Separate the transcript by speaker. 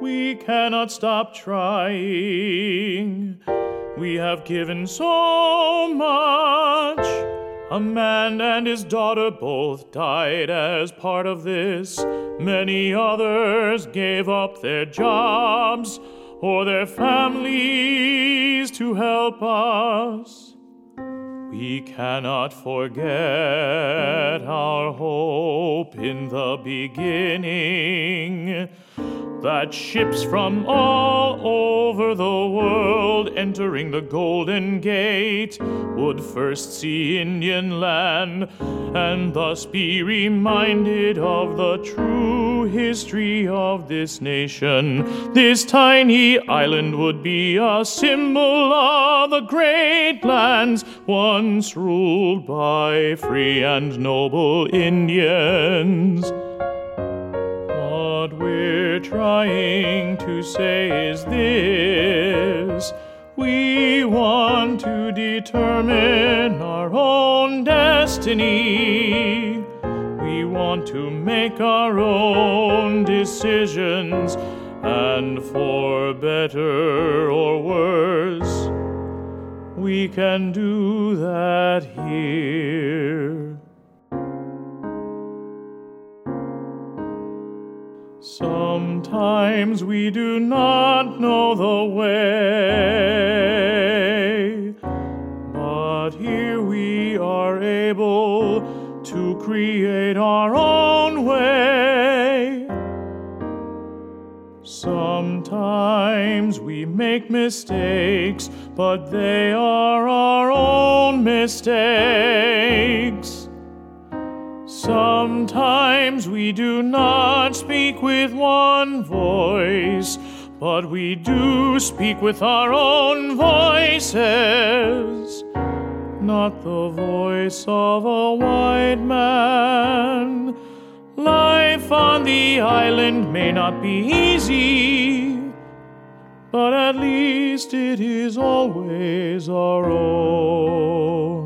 Speaker 1: we cannot stop trying. We have given so much. A man and his daughter both died as part of this. Many others gave up their jobs or their families to help us. We cannot forget our hope in the beginning, that ships from all over the world entering the Golden Gate would first see Indian land and thus be reminded of the true history of this nation. This tiny island would be a symbol of the great lands once ruled by free and noble Indians. What we're trying to say is this: we want to determine our own destiny. We want to make our own decisions, and for better or worse, we can do that here. Sometimes we do not know the way, but here we are able to create our own way. Sometimes we make mistakes, but they are our own mistakes. Sometimes we do not speak with one voice, but we do speak with our own voices. Not the voice of a white man. Life on the island may not be easy, but at least it is always our own.